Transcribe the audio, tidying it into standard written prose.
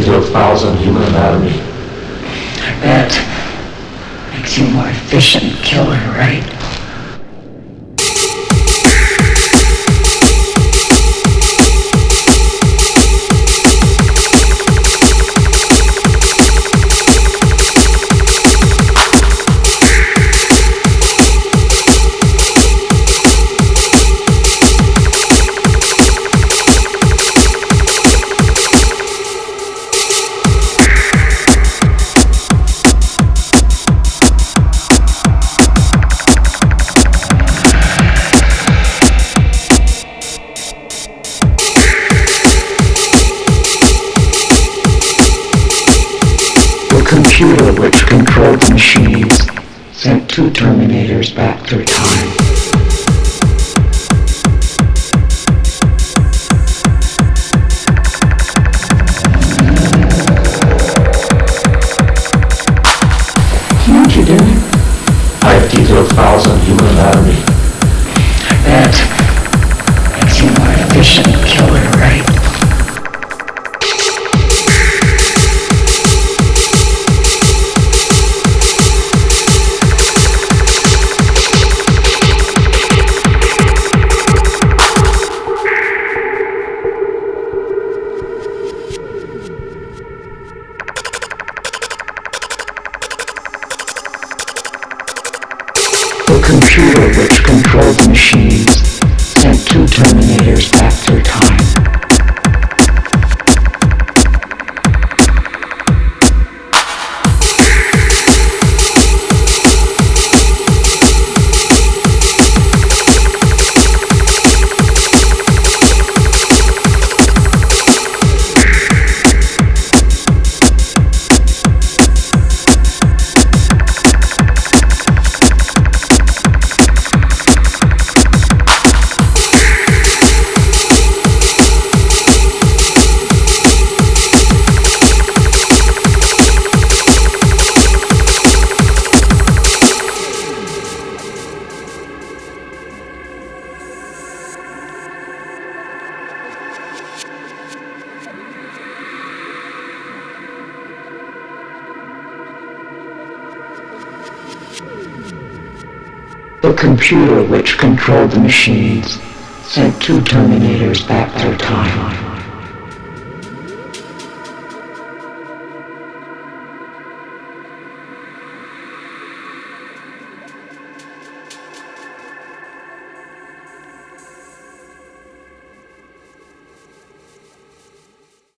detailed files on human anatomy. I bet. Makes you more efficient killer, right? Computer which controlled the machines sent two Terminators back through time. What you doing? I have detailed files on human anatomy. I bet. Makes you more efficient killer, right? The computer which controlled the machines sent two Terminators back through time. The computer which controlled the machines sent two Terminators back through time.